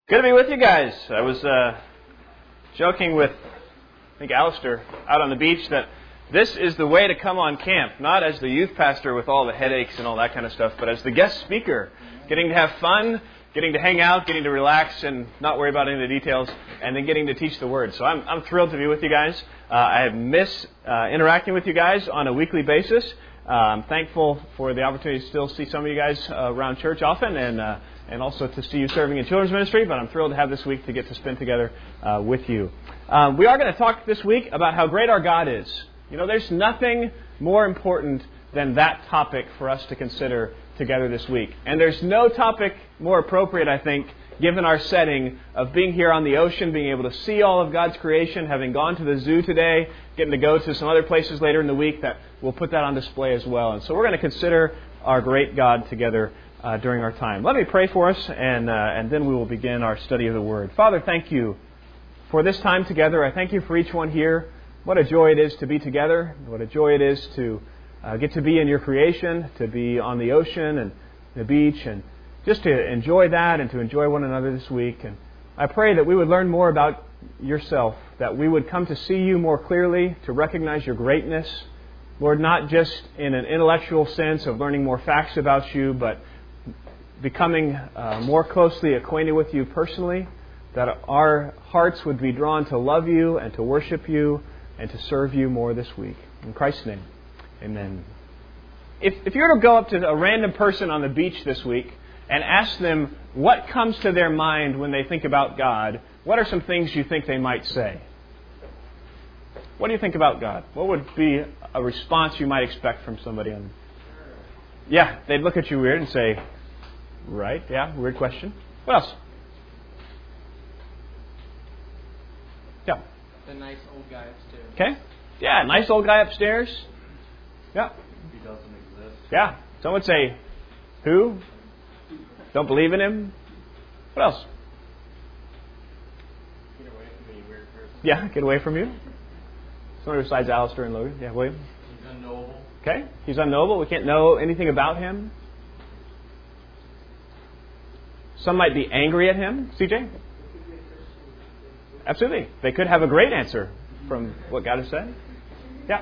Good to be with you guys. I was joking with, I think, Alistair out on the beach that this is the way to come on camp, not as the youth pastor with all the headaches and all that kind of stuff, but as the guest speaker, getting to have fun, getting to hang out, getting to relax and not worry about any of the details, and then getting to teach the Word. So I'm thrilled to be with you guys. I miss interacting with you guys on a weekly basis. I'm thankful for the opportunity to still see some of you guys around church often, and also to see you serving in children's ministry, but I'm thrilled to have this week to get to spend together with you. We are going to talk this week about how great our God is. You know, there's nothing more important than that topic for us to consider together this week. And there's no topic more appropriate, I think, given our setting of being here on the ocean, being able to see all of God's creation, having gone to the zoo today, getting to go to some other places later in the week that we'll put that on display as well. And so we're going to consider our great God together during our time. Let me pray for us, and then we will begin our study of the Word. Father, thank you for this time together. I thank you for each one here. What a joy it is to be together. What a joy it is to get to be in your creation, to be on the ocean and the beach, and just to enjoy that and to enjoy one another this week. And I pray that we would learn more about yourself, that we would come to see you more clearly, to recognize your greatness. Lord, not just in an intellectual sense of learning more facts about you, but becoming more closely acquainted with you personally, that our hearts would be drawn to love you and to worship you and to serve you more this week. In Christ's name, amen. If you were to go up to a random person on the beach this week and ask them what comes to their mind when they think about God, what are some things you think they might say? What do you think about God? What would be a response you might expect from somebody? Yeah, they'd look at you weird and say, right, yeah, weird question. What else? Yeah. The nice old guy upstairs. Okay. Yeah, nice old guy upstairs. Yeah. He doesn't exist. Yeah. Some would say, who? Don't believe in him? What else? Get away from me, weird person. Yeah, get away from you. Somebody besides Alistair and Logan. Yeah, William? He's unknowable. Okay. He's unknowable. We can't know anything about him. Some might be angry at him. CJ? Absolutely. They could have a great answer from what God has said. Yeah.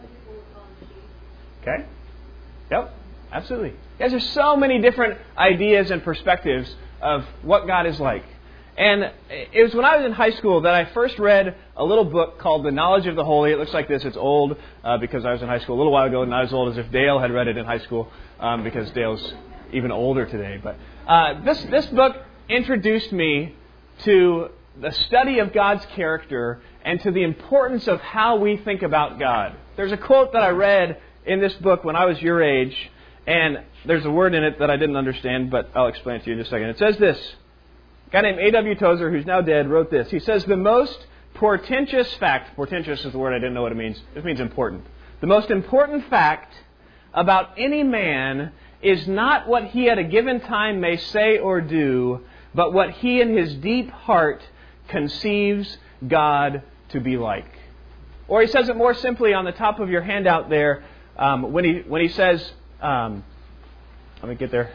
Okay. Yep. Absolutely. Yes, there's so many different ideas and perspectives of what God is like. And it was when I was in high school that I first read a little book called The Knowledge of the Holy. It looks like this. It's old because I was in high school a little while ago, not as old as if Dale had read it in high school because Dale's even older today. But this book introduced me to the study of God's character and to the importance of how we think about God. There's a quote that I read in this book when I was your age, and there's a word in it that I didn't understand, but I'll explain it to you in just a second. It says this. A guy named A.W. Tozer, who's now dead, wrote this. He says, the most portentous fact, portentous is the word I didn't know what it means. It means important. The most important fact about any man is not what he at a given time may say or do, but what he in his deep heart conceives God to be like. Or he says it more simply on the top of your handout there when he says, let me get there.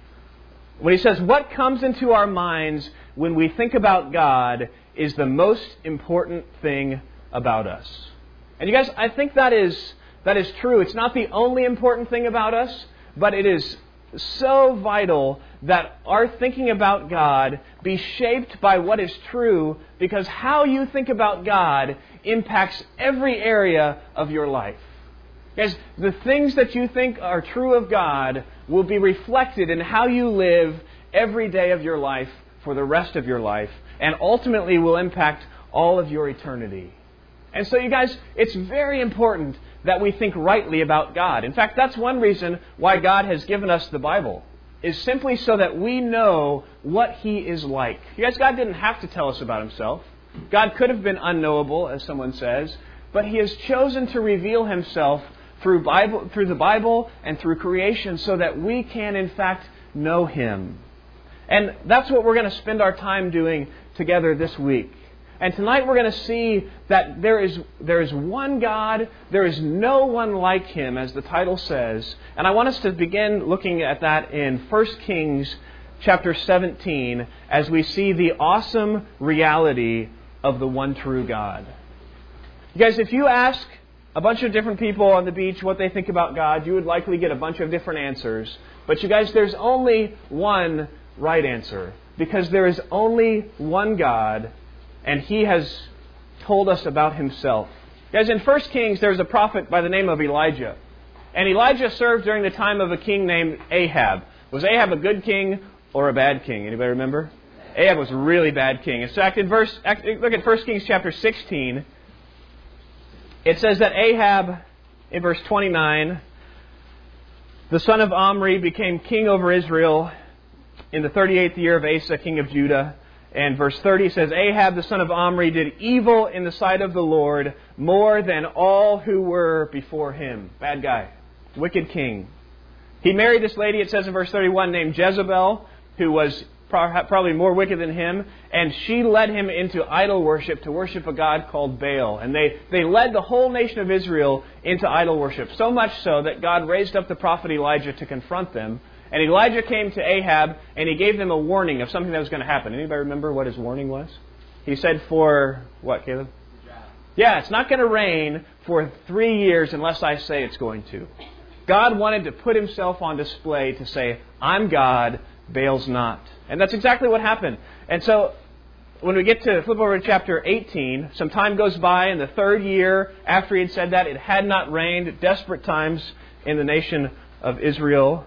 When he says, what comes into our minds when we think about God is the most important thing about us. And you guys, I think that is true. It's not the only important thing about us, but it is so vital that our thinking about God be shaped by what is true, because how you think about God impacts every area of your life. Guys, the things that you think are true of God will be reflected in how you live every day of your life for the rest of your life, and ultimately will impact all of your eternity. And so, you guys, it's very important that we think rightly about God. In fact, that's one reason why God has given us the Bible, is simply so that we know what He is like. You guys, God didn't have to tell us about Himself. God could have been unknowable, as someone says, but He has chosen to reveal Himself through the Bible and through creation so that we can, in fact, know Him. And that's what we're going to spend our time doing together this week. And tonight we're going to see that there is one God, there is no one like Him, as the title says. And I want us to begin looking at that in 1 Kings chapter 17 as we see the awesome reality of the one true God. You guys, if you ask a bunch of different people on the beach what they think about God, you would likely get a bunch of different answers. But you guys, there's only one right answer, because there is only one God, and He has told us about Himself. Guys, in 1 Kings, there's a prophet by the name of Elijah. And Elijah served during the time of a king named Ahab. Was Ahab a good king or a bad king? Anybody remember? Ahab was a really bad king. In fact, look at 1 Kings chapter 16. It says that Ahab, in verse 29, the son of Omri, became king over Israel in the 38th year of Asa, king of Judah. And verse 30 says, Ahab, the son of Omri, did evil in the sight of the Lord more than all who were before him. Bad guy. Wicked king. He married this lady, it says in verse 31, named Jezebel, who was probably more wicked than him. And she led him into idol worship, to worship a god called Baal. And they led the whole nation of Israel into idol worship. So much so that God raised up the prophet Elijah to confront them. And Elijah came to Ahab and he gave them a warning of something that was going to happen. Anybody remember what his warning was? He said for, what, Caleb? Yeah, it's not going to rain for 3 years unless I say it's going to. God wanted to put Himself on display to say, I'm God, Baal's not. And that's exactly what happened. And so when we get to flip over to chapter 18, some time goes by, in the 3rd year after he had said that, it had not rained, desperate times in the nation of Israel.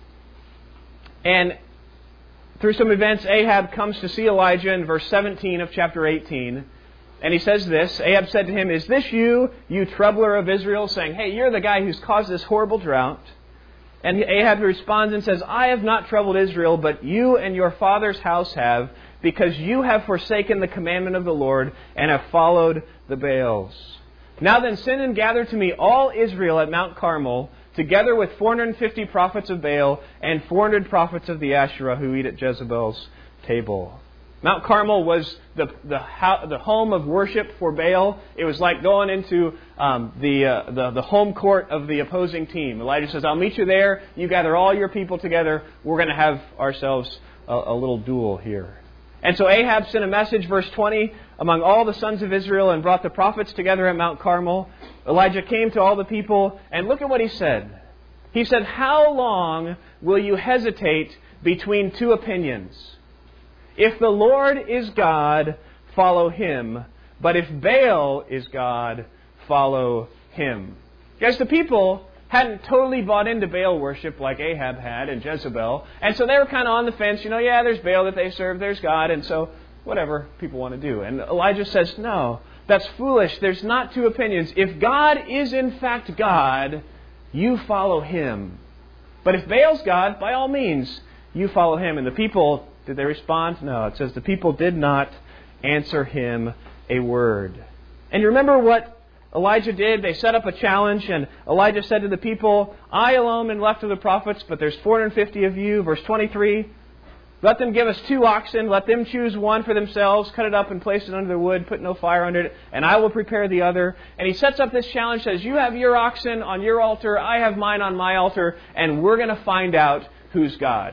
And through some events, Ahab comes to see Elijah in verse 17 of chapter 18. And he says this, Ahab said to him, is this you troubler of Israel? Saying, hey, you're the guy who's caused this horrible drought. And Ahab responds and says, I have not troubled Israel, but you and your father's house have, because you have forsaken the commandment of the Lord and have followed the Baals. Now then, send and gather to me all Israel at Mount Carmel, together with 450 prophets of Baal and 400 prophets of the Asherah who eat at Jezebel's table. Mount Carmel was the home of worship for Baal. It was like going into the home court of the opposing team. Elijah says, I'll meet you there. You gather all your people together. We're going to have ourselves a little duel here. And so Ahab sent a message, verse 20, among all the sons of Israel and brought the prophets together at Mount Carmel. Elijah came to all the people, and look at what he said. He said, how long will you hesitate between two opinions? If the Lord is God, follow Him. But if Baal is God, follow him. Guys, the people hadn't totally bought into Baal worship like Ahab had and Jezebel. And so they were kind of on the fence. Yeah, there's Baal that they serve, there's God. And so whatever people want to do. And Elijah says, no, that's foolish. There's not two opinions. If God is in fact God, you follow Him. But if Baal's God, by all means, you follow him. And the people, did they respond? No. It says the people did not answer him a word. And you remember what Elijah did? They set up a challenge, and Elijah said to the people, I alone am left of the prophets, but there's 450 of you. Verse 23, let them give us 2 oxen, let them choose one for themselves, cut it up and place it under the wood, put no fire under it, and I will prepare the other. And he sets up this challenge, says, you have your oxen on your altar, I have mine on my altar, and we're going to find out who's God.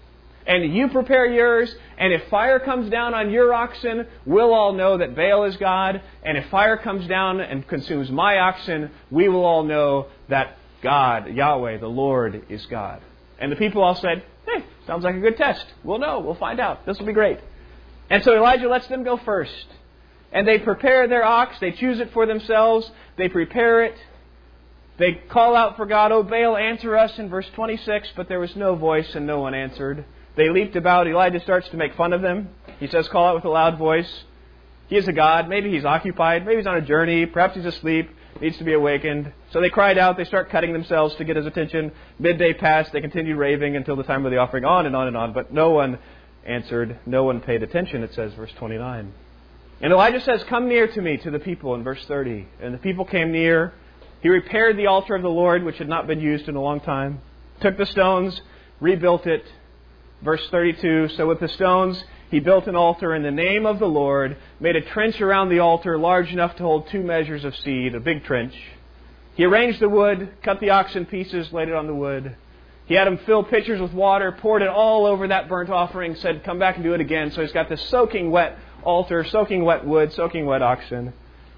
And you prepare yours, and if fire comes down on your oxen, we'll all know that Baal is God. And if fire comes down and consumes my oxen, we will all know that God, Yahweh, the Lord, is God. And the people all said, hey, sounds like a good test. We'll know. We'll find out. This will be great. And so Elijah lets them go first. And they prepare their ox. They choose it for themselves. They prepare it. They call out for God, O Baal, answer us, in verse 26. But there was no voice and no one answered. They leaped about. Elijah starts to make fun of them. He says, call out with a loud voice. He is a god. Maybe he's occupied. Maybe he's on a journey. Perhaps he's asleep. Needs to be awakened. So they cried out. They start cutting themselves to get his attention. Midday passed. They continued raving until the time of the offering. On and on and on. But no one answered. No one paid attention, it says, verse 29. And Elijah says, come near to me, to the people, in verse 30. And the people came near. He repaired the altar of the Lord, which had not been used in a long time. Took the stones, rebuilt it. Verse 32, so with the stones he built an altar in the name of the Lord, made a trench around the altar large enough to hold 2 measures of seed, a big trench. He arranged the wood, cut the ox in pieces, laid it on the wood. He had them fill pitchers with water, poured it all over that burnt offering, said, come back and do it again. So he's got this soaking wet altar, soaking wet wood, soaking wet oxen.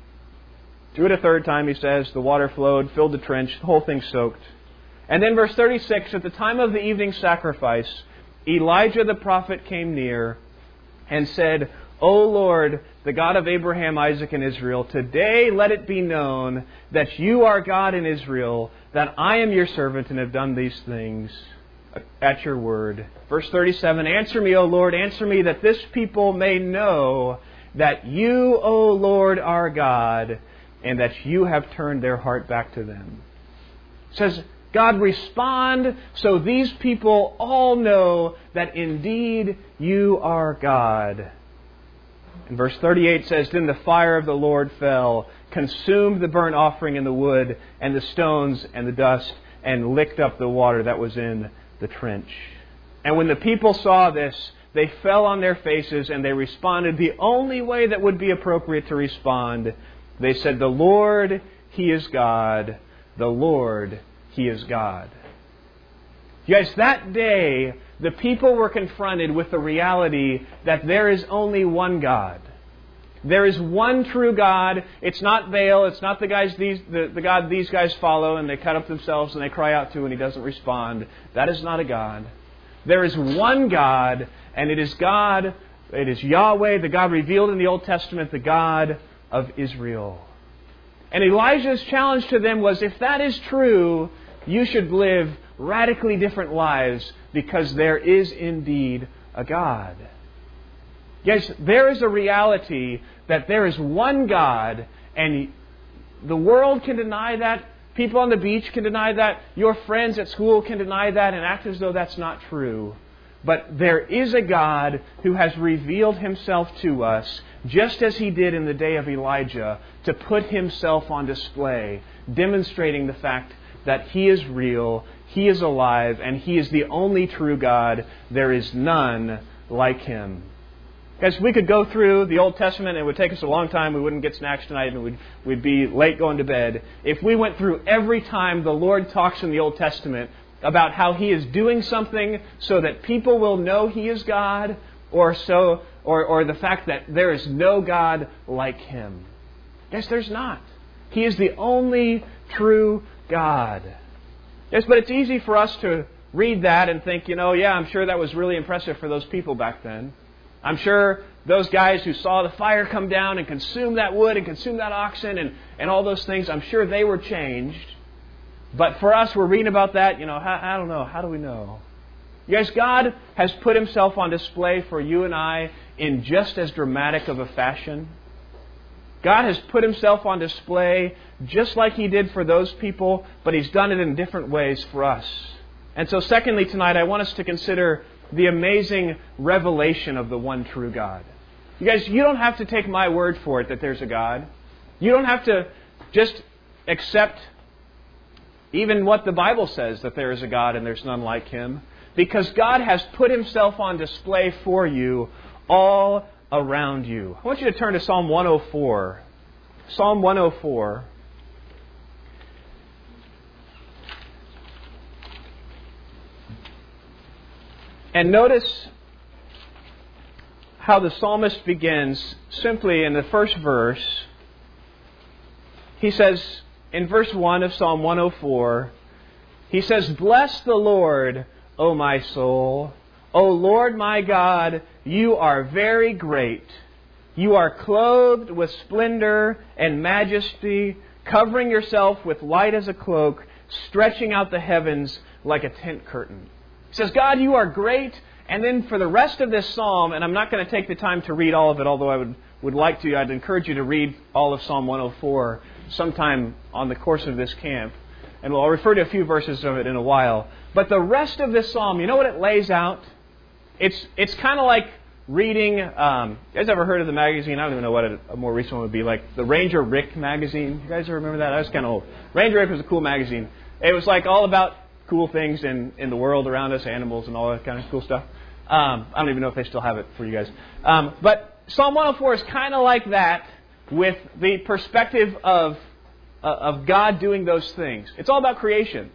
Do it a third time, he says. The water flowed, filled the trench, the whole thing soaked. And then verse 36, at the time of the evening sacrifice, Elijah the prophet came near and said, O Lord, the God of Abraham, Isaac, and Israel, today let it be known that you are God in Israel, that I am your servant and have done these things at your word. Verse 37, answer me, O Lord, answer me, that this people may know that you, O Lord, are God, and that you have turned their heart back to them. It says, God, respond so these people all know that indeed you are God. And verse 38 says, then the fire of the Lord fell, consumed the burnt offering and the wood, and the stones and the dust, and licked up the water that was in the trench. And when the people saw this, they fell on their faces, and they responded the only way that would be appropriate to respond. They said, the Lord, He is God. The Lord, He is God. Yes, that day, the people were confronted with the reality that there is only one God. There is one true God. It's not Baal. It's not the God these guys follow and they cut up themselves and they cry out to and He doesn't respond. That is not a God. There is one God, and it is God. It is Yahweh, the God revealed in the Old Testament, the God of Israel. And Elijah's challenge to them was, if that is true, you should live radically different lives because there is indeed a God. Yes, there is a reality that there is one God, and the world can deny that. People on the beach can deny that. Your friends at school can deny that and act as though that's not true. But there is a God who has revealed Himself to us, just as He did in the day of Elijah, to put Himself on display, demonstrating the fact that He is real, He is alive, and He is the only true God. There is none like Him. Guys, we could go through the Old Testament, and it would take us a long time. We wouldn't get snacks tonight, and we'd be late going to bed. If we went through every time the Lord talks in the Old Testament about how He is doing something so that people will know He is God, or the fact that there is no God like Him. Yes, there's not. He is the only true God. Yes, but it's easy for us to read that and think, yeah, I'm sure that was really impressive for those people back then. I'm sure those guys who saw the fire come down and consume that wood and consume that oxen and all those things, I'm sure they were changed. But for us, we're reading about that, I don't know. How do we know? You guys, God has put Himself on display for you and I in just as dramatic of a fashion. God has put Himself on display just like He did for those people, but He's done it in different ways for us. And so secondly tonight, I want us to consider the amazing revelation of the one true God. You guys, you don't have to take my word for it that there's a God. You don't have to just accept even what the Bible says, that there is a God and there's none like Him. Because God has put Himself on display for you all around you. I want you to turn to Psalm 104. Psalm 104. And notice how the psalmist begins simply in the first verse. He says, in verse 1 of Psalm 104, he says, bless the Lord, O my soul. O Lord my God, you are very great. You are clothed with splendor and majesty, covering yourself with light as a cloak, stretching out the heavens like a tent curtain. He says, God, you are great. And then for the rest of this psalm, and I'm not going to take the time to read all of it, although I would like to, I'd encourage you to read all of Psalm 104 sometime on the course of this camp. And I'll refer to a few verses of it in a while. But the rest of this psalm, you know what it lays out? It's kind of like reading, you guys ever heard of the magazine? I don't even know what a more recent one would be, like the Ranger Rick magazine. You guys remember that? I was kind of old. Ranger Rick was a cool magazine. It was like all about cool things in the world around us, animals and all that kind of cool stuff. I don't even know if they still have it for you guys. But Psalm 104 is kind of like that, with the perspective of God doing those things. It's all about creation.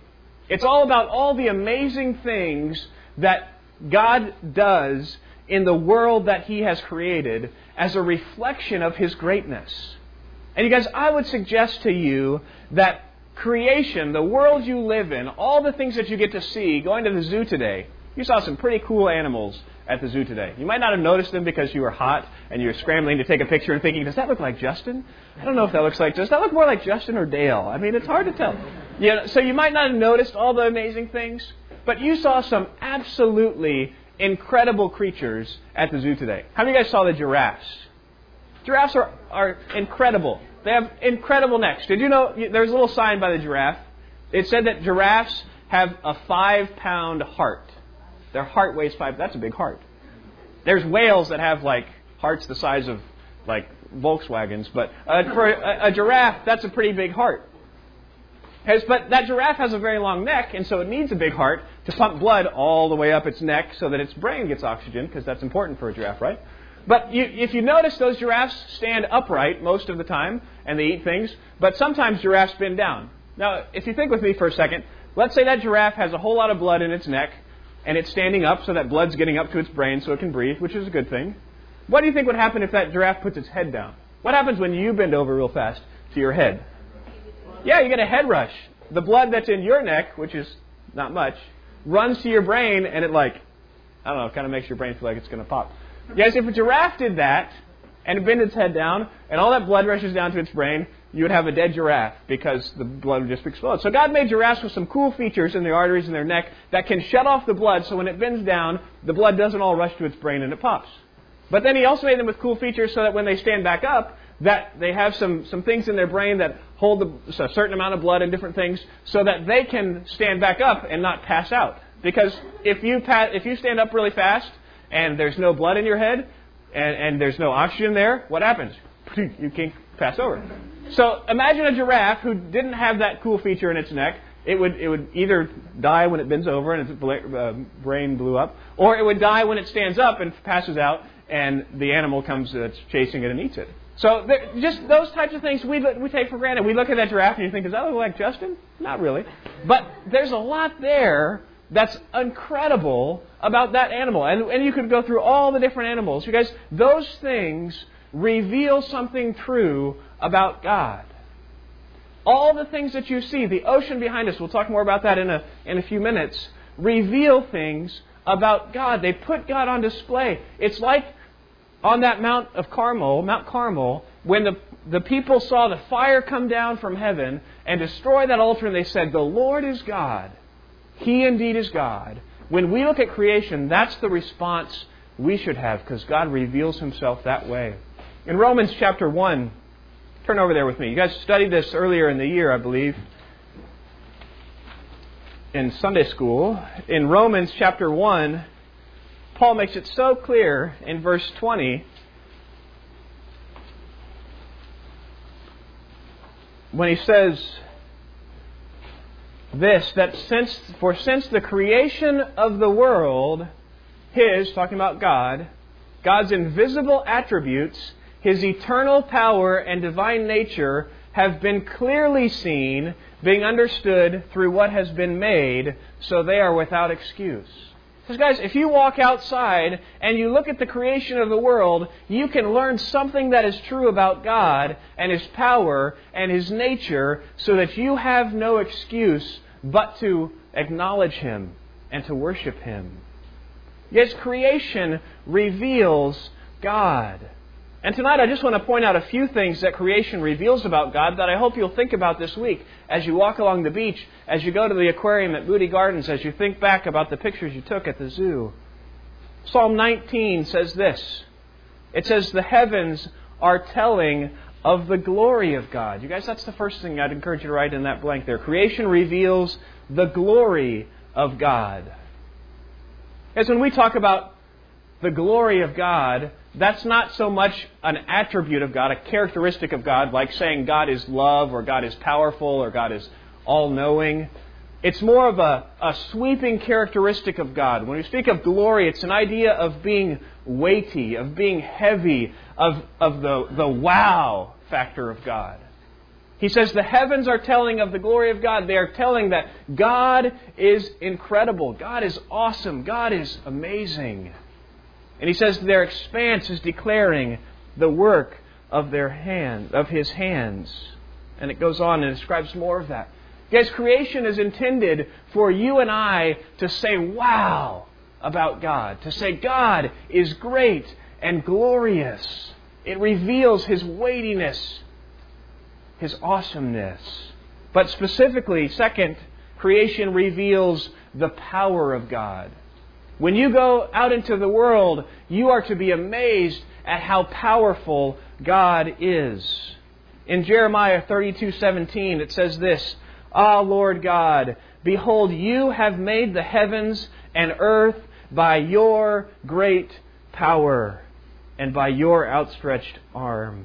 It's all about all the amazing things that God does in the world that He has created as a reflection of His greatness. And you guys, I would suggest to you that creation, the world you live in, all the things that you get to see, going to the zoo today, you saw some pretty cool animals at the zoo today. You might not have noticed them because you were hot and you were scrambling to take a picture and thinking, does that look like Justin? I don't know if that looks like Justin. Does that look more like Justin or Dale? I mean, it's hard to tell. So you might not have noticed all the amazing things, but you saw some absolutely incredible creatures at the zoo today. How many of you guys saw the giraffes? Giraffes are incredible. They have incredible necks. Did you know there's a little sign by the giraffe? It said that giraffes have a 5-pound heart. Their heart weighs 5. That's a big heart. There's whales that have hearts the size of Volkswagens, but for a giraffe, that's a pretty big heart. But that giraffe has a very long neck, and so it needs a big heart to pump blood all the way up its neck so that its brain gets oxygen, because that's important for a giraffe, right? But if you notice, those giraffes stand upright most of the time, and they eat things, but sometimes giraffes bend down. Now, if you think with me for a second, let's say that giraffe has a whole lot of blood in its neck, and it's standing up so that blood's getting up to its brain so it can breathe, which is a good thing. What do you think would happen if that giraffe puts its head down? What happens when you bend over real fast to your head? Yeah, you get a head rush. The blood that's in your neck, which is not much, runs to your brain, and it kind of makes your brain feel like it's going to pop. Yes, if a giraffe did that and bent its head down and all that blood rushes down to its brain, you would have a dead giraffe because the blood would just explode. So God made giraffes with some cool features in the arteries in their neck that can shut off the blood, so when it bends down, the blood doesn't all rush to its brain and it pops. But then He also made them with cool features so that when they stand back up, that they have some things in their brain that hold a certain amount of blood and different things so that they can stand back up and not pass out. Because if you stand up really fast and there's no blood in your head and there's no oxygen there, what happens? You can't pass over. So imagine a giraffe who didn't have that cool feature in its neck. It would either die when it bends over and its brain blew up, or it would die when it stands up and passes out and the animal comes that's chasing it and eats it. So just those types of things we take for granted. We look at that giraffe and you think, does that look like Justin? Not really. But there's a lot there that's incredible about that animal. And you could go through all the different animals. You guys, those things reveal something true about God. All the things that you see, the ocean behind us, we'll talk more about that in a few minutes, reveal things about God. They put God on display. It's like on that Mount Carmel, when the people saw the fire come down from heaven and destroy that altar, and they said, "The Lord is God. He indeed is God." When we look at creation, that's the response we should have, because God reveals Himself that way. In Romans chapter 1, turn over there with me. You guys studied this earlier in the year, I believe, in Sunday school. In Romans chapter 1, Paul makes it so clear in verse 20 when he says this, that since the creation of the world, talking about God, God's invisible attributes, His eternal power and divine nature have been clearly seen, being understood through what has been made, so they are without excuse. Because guys, if you walk outside and you look at the creation of the world, you can learn something that is true about God and His power and His nature, so that you have no excuse but to acknowledge Him and to worship Him. Yes, creation reveals God. And tonight I just want to point out a few things that creation reveals about God that I hope you'll think about this week as you walk along the beach, as you go to the aquarium at Moody Gardens, as you think back about the pictures you took at the zoo. Psalm 19 says this. It says, "The heavens are telling of the glory of God." You guys, that's the first thing I'd encourage you to write in that blank there. Creation reveals the glory of God. As when we talk about the glory of God, that's not so much an attribute of God, a characteristic of God, like saying God is love or God is powerful or God is all-knowing. It's more of a sweeping characteristic of God. When we speak of glory, it's an idea of being weighty, of being heavy, of the wow factor of God. He says the heavens are telling of the glory of God. They are telling that God is incredible. God is awesome. God is amazing. And he says their expanse is declaring the work of His hands. And it goes on and describes more of that. Guys, creation is intended for you and I to say, wow, about God. To say God is great and glorious. It reveals His weightiness, His awesomeness. But specifically, second, creation reveals the power of God. When you go out into the world, you are to be amazed at how powerful God is. In Jeremiah 32:17, it says this, "Ah, Lord God, behold, you have made the heavens and earth by your great power and by your outstretched arm."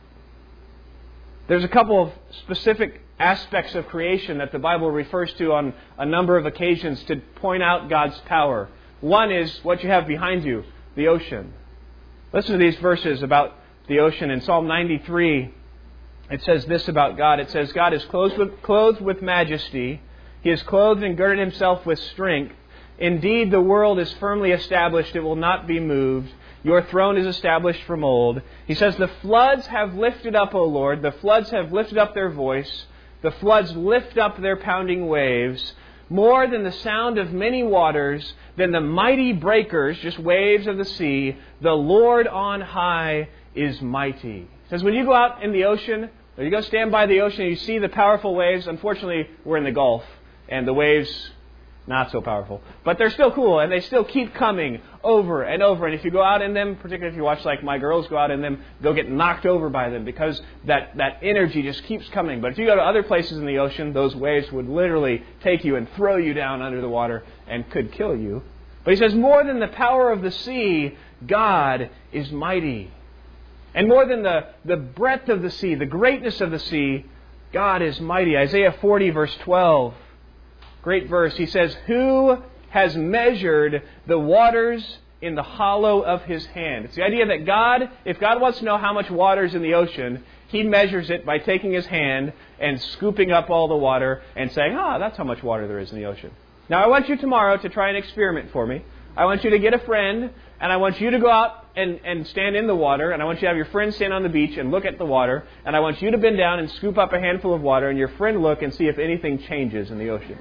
There's a couple of specific aspects of creation that the Bible refers to on a number of occasions to point out God's power. One is what you have behind you, the ocean. Listen to these verses about the ocean. In Psalm 93, it says this about God. It says, "God is clothed with majesty. He is clothed and girded Himself with strength. Indeed, the world is firmly established. It will not be moved. Your throne is established from old." He says, "The floods have lifted up, O Lord. The floods have lifted up their voice. The floods lift up their pounding waves. More than the sound of many waters, than the mighty breakers," just waves of the sea, "the Lord on high is mighty." He says, when you go out in the ocean, or you go stand by the ocean and you see the powerful waves, unfortunately, we're in the Gulf, and the waves, not so powerful. But they're still cool, and they still keep coming over and over. And if you go out in them, particularly if you watch like my girls go out in them, they'll get knocked over by them because that energy just keeps coming. But if you go to other places in the ocean, those waves would literally take you and throw you down under the water and could kill you. But he says, more than the power of the sea, God is mighty. And more than the breadth of the sea, the greatness of the sea, God is mighty. Isaiah 40, verse 12. Great verse. He says, "Who has measured the waters in the hollow of His hand?" It's the idea that God, if God wants to know how much water is in the ocean, He measures it by taking His hand and scooping up all the water and saying, that's how much water there is in the ocean. Now I want you tomorrow to try an experiment for me. I want you to get a friend, and I want you to go out and stand in the water, and I want you to have your friend stand on the beach and look at the water, and I want you to bend down and scoop up a handful of water, and your friend look and see if anything changes in the ocean.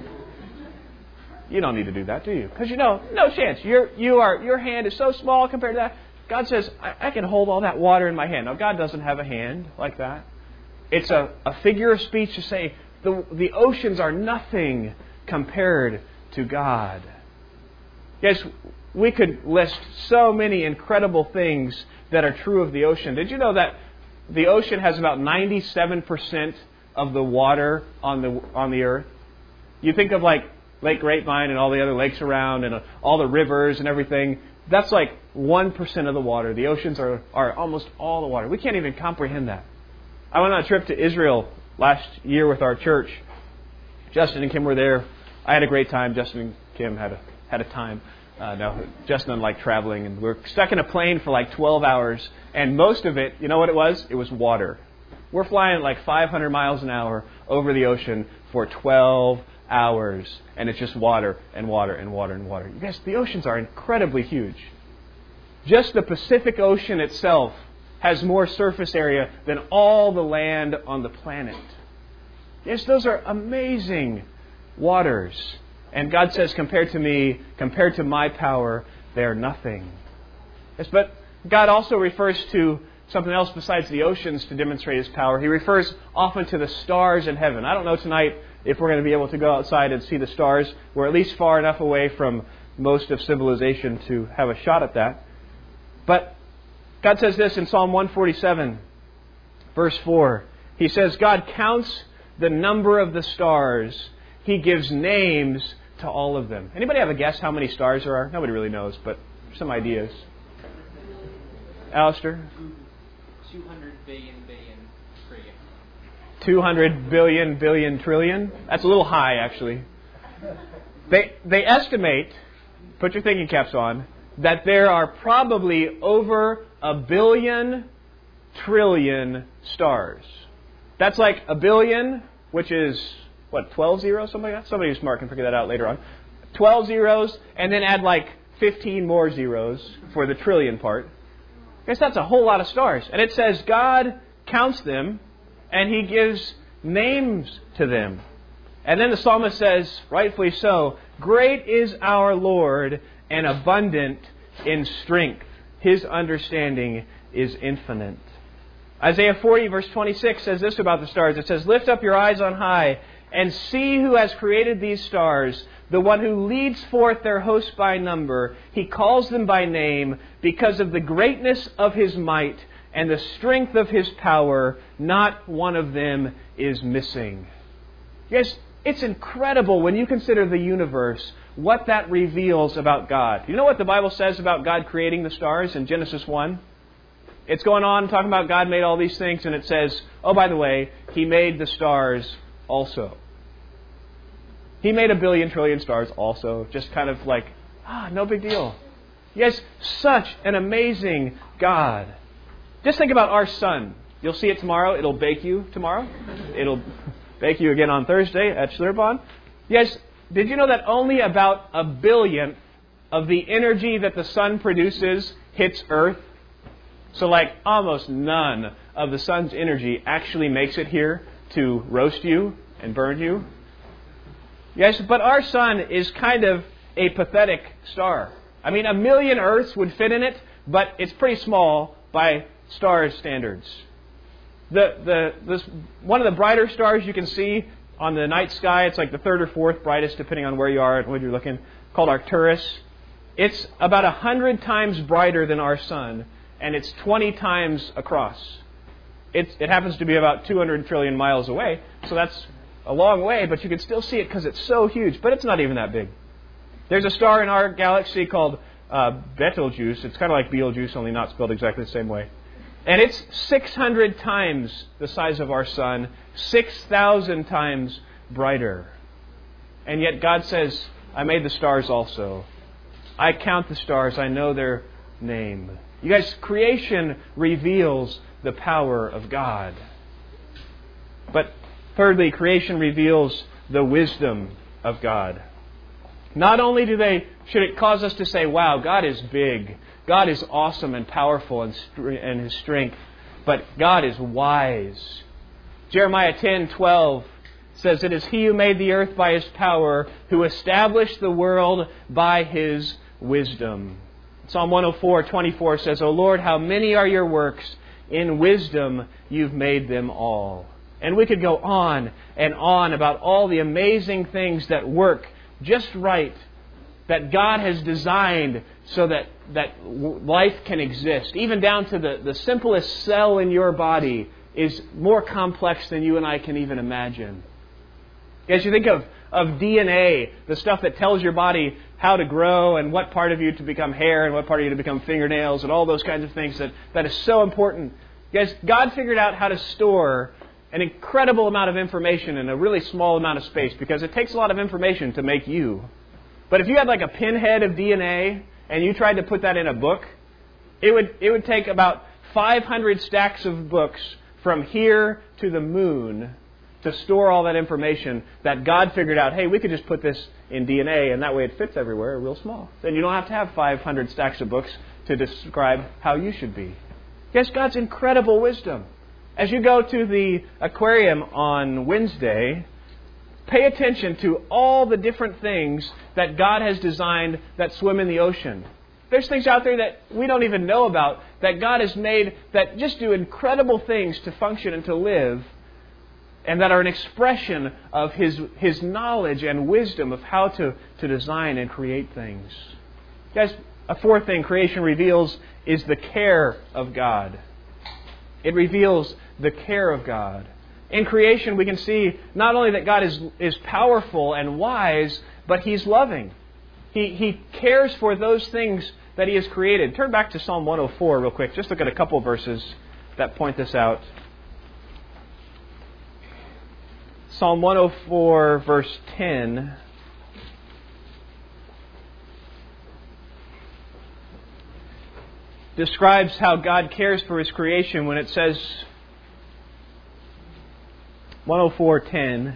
You don't need to do that, do you? Because no chance. Your hand is so small compared to that. God says, I can hold all that water in my hand. Now, God doesn't have a hand like that. It's a figure of speech to say the oceans are nothing compared to God. Yes, we could list so many incredible things that are true of the ocean. Did you know that the ocean has about 97% of the water on the earth? You think of like Lake Grapevine and all the other lakes around and all the rivers and everything. That's like 1% of the water. The oceans are almost all the water. We can't even comprehend that. I went on a trip to Israel last year with our church. Justin and Kim were there. I had a great time. Justin and Kim had a time. No, Justin didn't like traveling, and we were stuck in a plane for like 12 hours, and most of it, you know what it was? It was water. We're flying at like 500 miles an hour over the ocean for 12 hours, and it's just water and water and water and water. You guys, the oceans are incredibly huge. Just the Pacific Ocean itself has more surface area than all the land on the planet. Yes, those are amazing waters. And God says, compared to me, compared to my power, they are nothing. Yes, but God also refers to something else besides the oceans to demonstrate His power. He refers often to the stars in heaven. I don't know tonight if we're going to be able to go outside and see the stars. We're at least far enough away from most of civilization to have a shot at that. But God says this in Psalm 147, verse 4. He says, God counts the number of the stars. He gives names to all of them. Anybody have a guess how many stars there are? Nobody really knows, but some ideas. Alistair? 200 billion trillion. 200 billion trillion? That's a little high, actually. They estimate, put your thinking caps on, that there are probably over 1 billion trillion stars. That's like a billion, which is, 12 zeros, something like that? Somebody who's smart can figure that out later on. 12 zeros, and then add like 15 more zeros for the trillion part. I guess that's a whole lot of stars. And it says God counts them, and He gives names to them. And then the psalmist says, rightfully so, great is our Lord and abundant in strength. His understanding is infinite. Isaiah 40 verse 26 says this about the stars. It says, lift up your eyes on high and see who has created these stars, the one who leads forth their hosts by number. He calls them by name because of the greatness of His might and the strength of His power. Not one of them is missing. Yes, it's incredible when you consider the universe, what that reveals about God. You know what the Bible says about God creating the stars in Genesis 1? It's going on talking about God made all these things, and it says, oh, by the way, He made the stars also. He made a billion trillion stars also. Just kind of like, no big deal. Yes, such an amazing God. Just think about our sun. You'll see it tomorrow. It'll bake you tomorrow. It'll bake you again on Thursday at Schlitterbahn. Yes, did you know that only about a billionth of the energy that the sun produces hits Earth? So like almost none of the sun's energy actually makes it here to roast you and burn you. Yes, but our sun is kind of a pathetic star. I mean, 1 million Earths would fit in it, but it's pretty small by star standards. One of the brighter stars you can see on the night sky, it's like the third or fourth brightest, depending on where you are and when you're looking, called Arcturus. It's about 100 times brighter than our sun, and it's 20 times across. It happens to be about 200 trillion miles away, so that's a long way, but you can still see it because it's so huge, but it's not even that big. There's a star in our galaxy called Betelgeuse. It's kind of like Beetlejuice, only not spelled exactly the same way. And it's 600 times the size of our sun, 6,000 times brighter. And yet God says, I made the stars also. I count the stars. I know their name. You guys, creation reveals the power of God. But thirdly, creation reveals the wisdom of God. Not only should it cause us to say, wow, God is big, God is awesome and powerful and His strength, but God is wise. Jeremiah 10:12 says, it is He who made the earth by His power, who established the world by His wisdom. Psalm 104:24 says, O Lord, how many are your works? In wisdom you've made them all. And we could go on and on about all the amazing things that work just right, that God has designed so that life can exist. Even down to the simplest cell in your body is more complex than you and I can even imagine. As you think of DNA, the stuff that tells your body how to grow and what part of you to become hair and what part of you to become fingernails and all those kinds of things, that is so important. Guys, God figured out how to store an incredible amount of information in a really small amount of space, because it takes a lot of information to make you. But if you had like a pinhead of DNA and you tried to put that in a book, it would take about 500 stacks of books from here to the moon to store all that information that God figured out, hey, we could just put this in DNA and that way it fits everywhere real small. Then you don't have to have 500 stacks of books to describe how you should be. Yes, God's incredible wisdom. As you go to the aquarium on Wednesday, pay attention to all the different things that God has designed that swim in the ocean. There's things out there that we don't even know about that God has made that just do incredible things to function and to live, and that are an expression of His knowledge and wisdom of how to design and create things. Guys, a fourth thing creation reveals is the care of God. It reveals the care of God. In creation, we can see not only that God is powerful and wise, but He's loving. He cares for those things that He has created. Turn back to Psalm 104 real quick. Just look at a couple verses that point this out. Psalm 104, verse 10. Describes how God cares for His creation when it says, 104:10.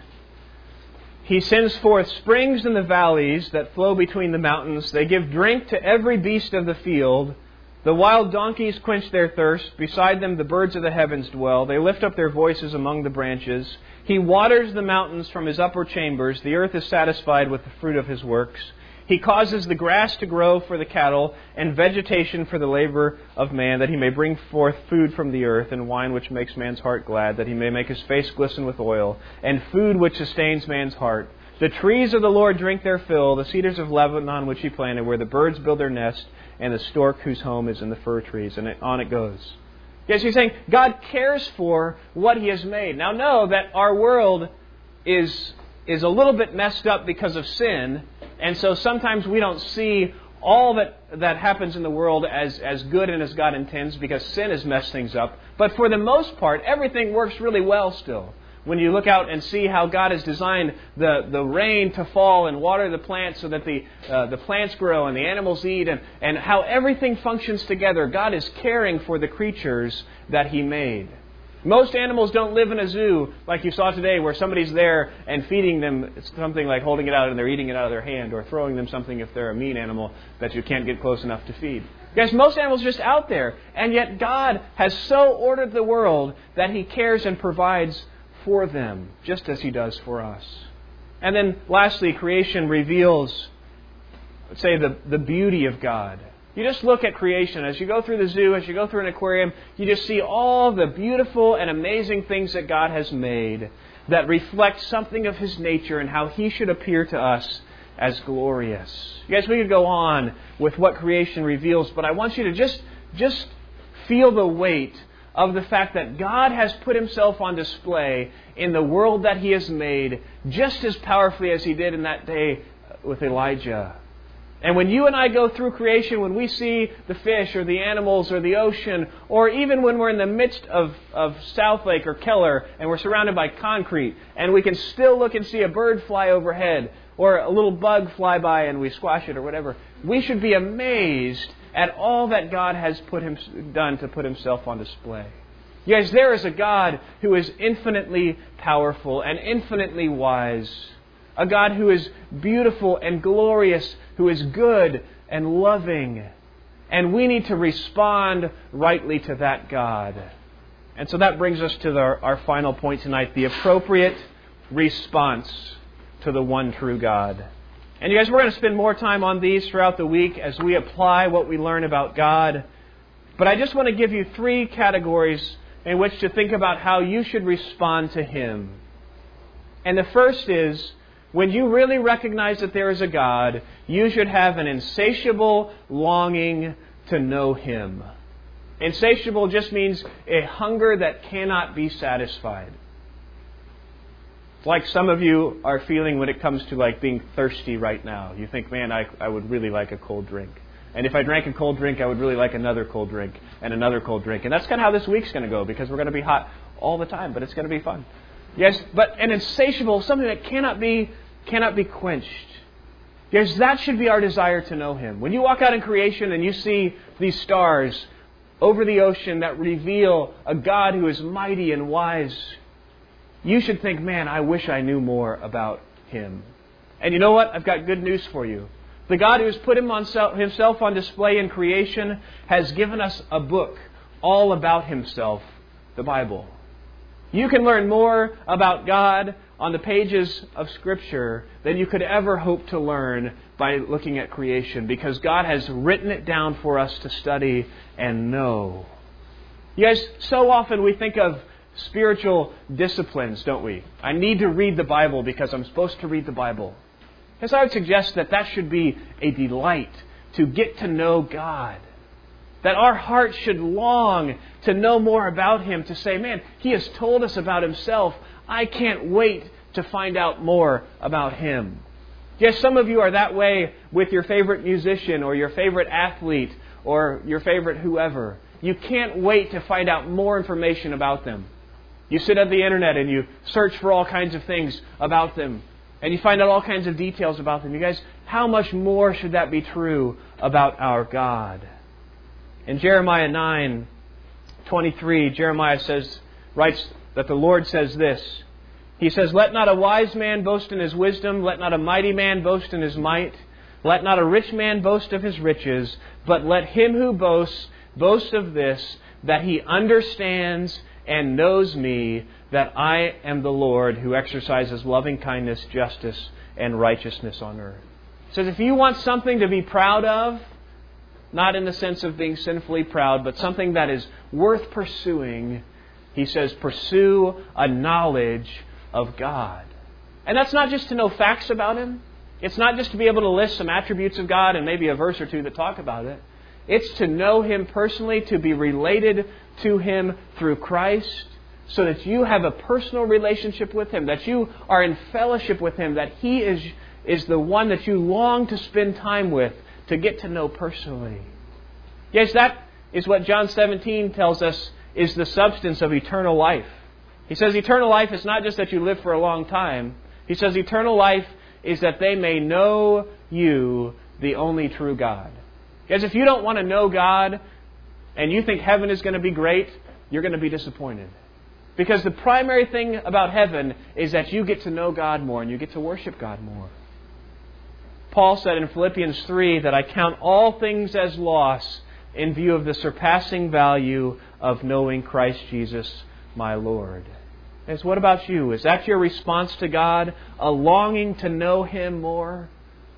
He sends forth springs in the valleys that flow between the mountains. They give drink to every beast of the field. The wild donkeys quench their thirst. Beside them the birds of the heavens dwell. They lift up their voices among the branches. He waters the mountains from His upper chambers. The earth is satisfied with the fruit of His works. He causes the grass to grow for the cattle and vegetation for the labor of man, that He may bring forth food from the earth and wine which makes man's heart glad, that He may make His face glisten with oil, and food which sustains man's heart. The trees of the Lord drink their fill, the cedars of Lebanon which He planted, where the birds build their nest, and the stork whose home is in the fir trees. And on it goes. Yes, He's saying God cares for what He has made. Now know that our world is a little bit messed up because of sin. And so sometimes we don't see all that happens in the world as good and as God intends, because sin has messed things up. But for the most part, everything works really well still. When you look out and see how God has designed the rain to fall and water the plants so that the plants grow and the animals eat, and how everything functions together, God is caring for the creatures that He made. Most animals don't live in a zoo like you saw today, where somebody's there and feeding them something like holding it out and they're eating it out of their hand, or throwing them something if they're a mean animal that you can't get close enough to feed. Guys, most animals are just out there, and yet God has so ordered the world that He cares and provides for them, just as He does for us. And then lastly, creation reveals, let's say, the beauty of God. You just look at creation. As you go through the zoo, as you go through an aquarium, you just see all the beautiful and amazing things that God has made that reflect something of His nature and how He should appear to us as glorious. You guys, we could go on with what creation reveals, but I want you to just feel the weight of the fact that God has put Himself on display in the world that He has made just as powerfully as He did in that day with Elijah. And when you and I go through creation, when we see the fish or the animals or the ocean, or even when we're in the midst of Southlake or Keller and we're surrounded by concrete, and we can still look and see a bird fly overhead or a little bug fly by and we squash it or whatever, we should be amazed at all that God has done to put Himself on display. You guys, there is a God who is infinitely powerful and infinitely wise. A God who is beautiful and glorious, who is good and loving. And we need to respond rightly to that God. And so that brings us to our final point tonight, the appropriate response to the one true God. And you guys, we're going to spend more time on these throughout the week as we apply what we learn about God. But I just want to give you 3 categories in which to think about how you should respond to Him. And the first is, when you really recognize that there is a God, you should have an insatiable longing to know Him. Insatiable just means a hunger that cannot be satisfied. Like some of you are feeling when it comes to like being thirsty right now. You think, man, I would really like a cold drink. And if I drank a cold drink, I would really like another cold drink and another cold drink. And that's kind of how this week's going to go, because we're going to be hot all the time, but it's going to be fun. Yes, but an insatiable, something that cannot be quenched. Yes, that should be our desire to know Him. When you walk out in creation and you see these stars over the ocean that reveal a God who is mighty and wise, you should think, man, I wish I knew more about Him. And you know what? I've got good news for you. The God who has put Himself on display in creation has given us a book all about Himself, the Bible. You can learn more about God on the pages of Scripture than you could ever hope to learn by looking at creation, because God has written it down for us to study and know. You guys, so often we think of spiritual disciplines, don't we? I need to read the Bible because I'm supposed to read the Bible. Yes, I would suggest that should be a delight to get to know God. That our hearts should long to know more about Him, to say, man, He has told us about Himself. I can't wait to find out more about Him. Yes, some of you are that way with your favorite musician or your favorite athlete or your favorite whoever. You can't wait to find out more information about them. You sit at the internet and you search for all kinds of things about them. And you find out all kinds of details about them. You guys, how much more should that be true about our God? In Jeremiah 9:23, Jeremiah writes that the Lord says this, He says, "Let not a wise man boast in his wisdom, let not a mighty man boast in his might, let not a rich man boast of his riches, but let him who boasts boast of this, that he understands and knows me, that I am the Lord who exercises loving kindness, justice, and righteousness on earth." He says, if you want something to be proud of, not in the sense of being sinfully proud, but something that is worth pursuing, he says, pursue a knowledge of God. And that's not just to know facts about Him. It's not just to be able to list some attributes of God and maybe a verse or two that talk about it. It's to know Him personally, to be related to Him through Christ, so that you have a personal relationship with Him, that you are in fellowship with Him, that He is the one that you long to spend time with, to get to know personally. Yes, that is what John 17 tells us is the substance of eternal life. He says eternal life is not just that you live for a long time. He says eternal life is that they may know you, the only true God. Because if you don't want to know God and you think heaven is going to be great, you're going to be disappointed. Because the primary thing about heaven is that you get to know God more and you get to worship God more. Paul said in Philippians 3 that I count all things as loss in view of the surpassing value of knowing Christ Jesus, my Lord. And what about you? Is that your response to God? A longing to know Him more?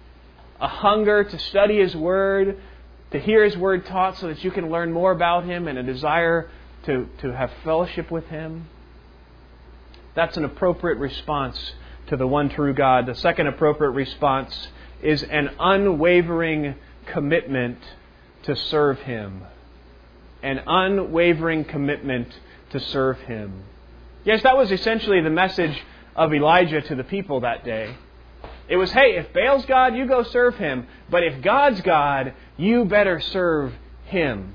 A hunger to study His Word, to hear His Word taught so that you can learn more about Him, and a desire to have fellowship with Him? That's an appropriate response to the one true God. The second appropriate response is an unwavering commitment to serve Him. An unwavering commitment to serve Him. Yes, that was essentially the message of Elijah to the people that day. It was, hey, if Baal's God, you go serve him. But if God's God, you better serve Him.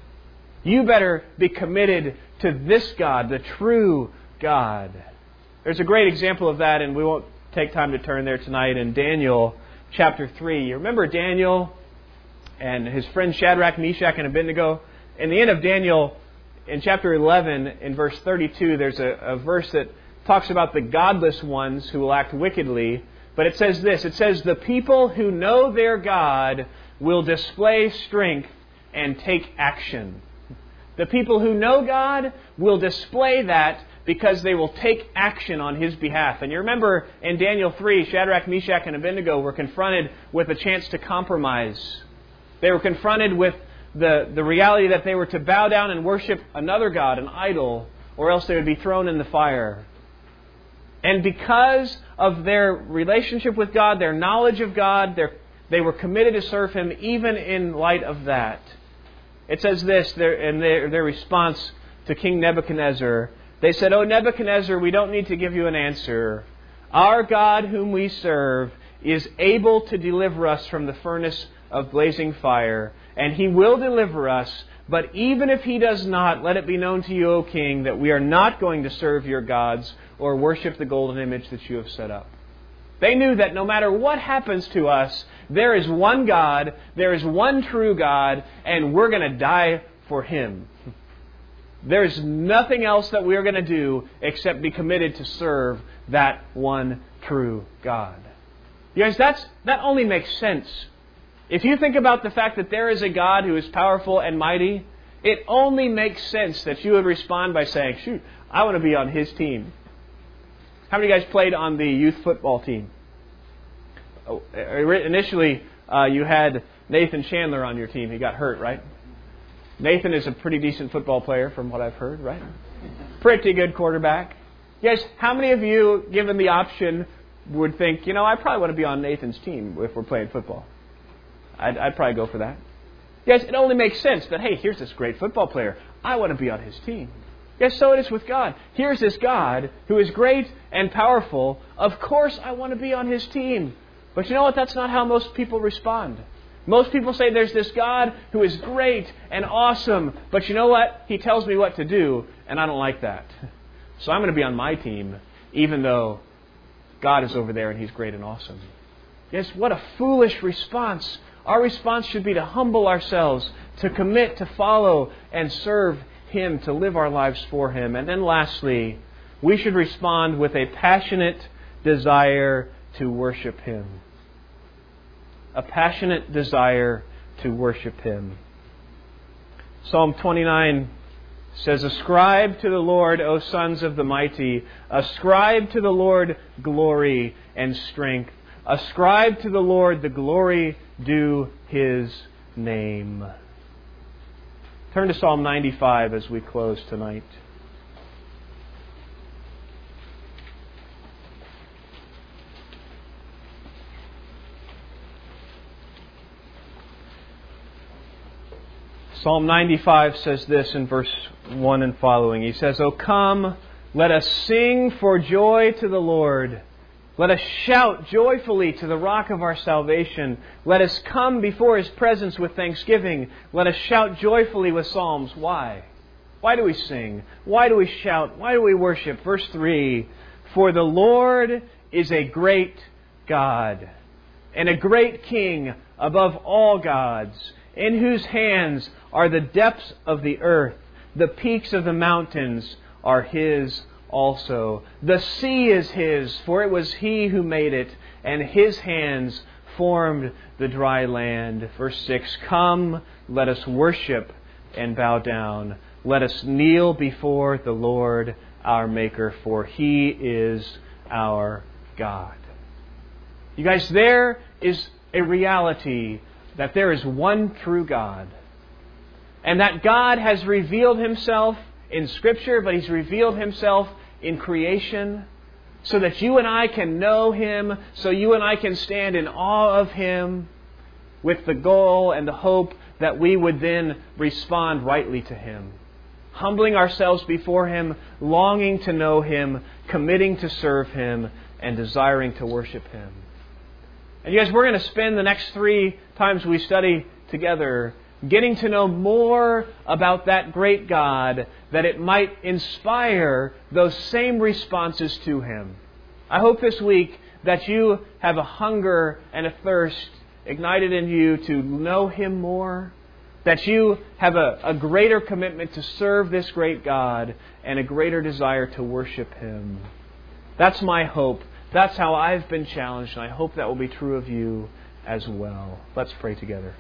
You better be committed to this God, the true God. There's a great example of that, and we won't take time to turn there tonight, in Daniel chapter 3. You remember Daniel and his friends Shadrach, Meshach, and Abednego? In the end of Daniel, in chapter 11, in verse 32, there's a verse that talks about the godless ones who will act wickedly. But it says this, it says, the people who know their God will display strength and take action. The people who know God will display that because they will take action on His behalf. And you remember in Daniel 3, Shadrach, Meshach, and Abednego were confronted with a chance to compromise. They were confronted with the reality that they were to bow down and worship another god, an idol, or else they would be thrown in the fire. And because of their relationship with God, their knowledge of God, they were committed to serve Him even in light of that. It says this in their response to King Nebuchadnezzar. They said, "O Nebuchadnezzar, we don't need to give you an answer. Our God whom we serve is able to deliver us from the furnace of blazing fire, and He will deliver us. But even if He does not, let it be known to you, O King, that we are not going to serve your gods or worship the golden image that you have set up." They knew that no matter what happens to us, there is one God, there is one true God, and we're going to die for Him. There's nothing else that we're going to do except be committed to serve that one true God. You guys, that only makes sense. If you think about the fact that there is a God who is powerful and mighty, it only makes sense that you would respond by saying, shoot, I want to be on His team. How many of you guys played on the youth football team? Initially, you had Nathan Chandler on your team. He got hurt, right? Nathan is a pretty decent football player from what I've heard, right? Pretty good quarterback. Yes, how many of you, given the option, would think, I probably want to be on Nathan's team if we're playing football? I'd probably go for that. Yes, it only makes sense that, hey, here's this great football player. I want to be on his team. Yes, so it is with God. Here's this God who is great and powerful. Of course I want to be on His team. But you know what? That's not how most people respond. Most people say there's this God who is great and awesome. But you know what? He tells me what to do, and I don't like that. So I'm going to be on my team, even though God is over there and He's great and awesome. Yes, what a foolish response. Our response should be to humble ourselves, to commit to follow and serve Him, to live our lives for Him. And then lastly, we should respond with a passionate desire to worship Him. A passionate desire to worship Him. Psalm 29 says, "Ascribe to the Lord, O sons of the mighty. Ascribe to the Lord glory and strength. Ascribe to the Lord the glory due His name." Turn to Psalm 95 as we close tonight. Psalm 95 says this in verse 1 and following. He says, "O come, let us sing for joy to the Lord. Let us shout joyfully to the rock of our salvation. Let us come before His presence with thanksgiving. Let us shout joyfully with psalms." Why? Why do we sing? Why do we shout? Why do we worship? Verse 3, "For the Lord is a great God and a great King above all gods, in whose hands are the depths of the earth. The peaks of the mountains are His also. The sea is His, for it was He who made it, and His hands formed the dry land." Verse 6, "Come, let us worship and bow down. Let us kneel before the Lord our Maker, for He is our God." You guys, there is a reality that there is one true God. And that God has revealed Himself in Scripture, but He's revealed Himself in creation so that you and I can know Him, so you and I can stand in awe of Him with the goal and the hope that we would then respond rightly to Him. Humbling ourselves before Him, longing to know Him, committing to serve Him, and desiring to worship Him. And you guys, we're going to spend the next 3 times we study together getting to know more about that great God, that it might inspire those same responses to Him. I hope this week that you have a hunger and a thirst ignited in you to know Him more, that you have a greater commitment to serve this great God and a greater desire to worship Him. That's my hope. That's how I've been challenged, and I hope that will be true of you as well. Let's pray together.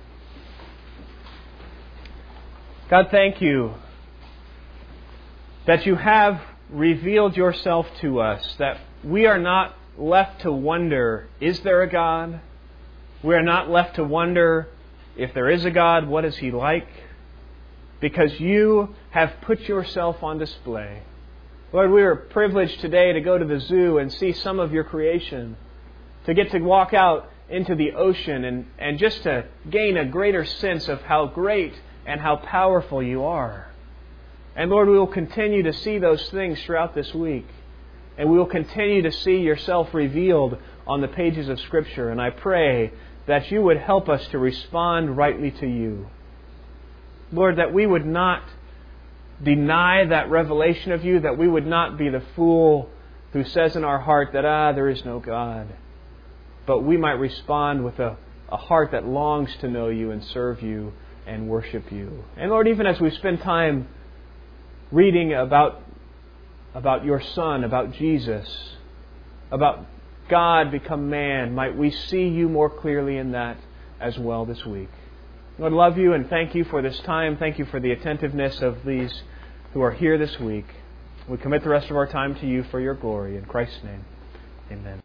God, thank You that You have revealed Yourself to us, that we are not left to wonder, is there a God? We are not left to wonder, if there is a God, what is He like? Because You have put Yourself on display. Lord, we are privileged today to go to the zoo and see some of Your creation, to get to walk out into the ocean and just to gain a greater sense of how great and how powerful You are. And Lord, we will continue to see those things throughout this week. And we will continue to see Yourself revealed on the pages of Scripture. And I pray that You would help us to respond rightly to You. Lord, that we would not deny that revelation of You, that we would not be the fool who says in our heart that, there is no God. But we might respond with a heart that longs to know You and serve You and worship You. And Lord, even as we spend time reading about Your Son, about Jesus, about God become man, might we see You more clearly in that as well this week. Lord, love You and thank You for this time. Thank You for the attentiveness of these who are here this week. We commit the rest of our time to You for Your glory. In Christ's name, amen.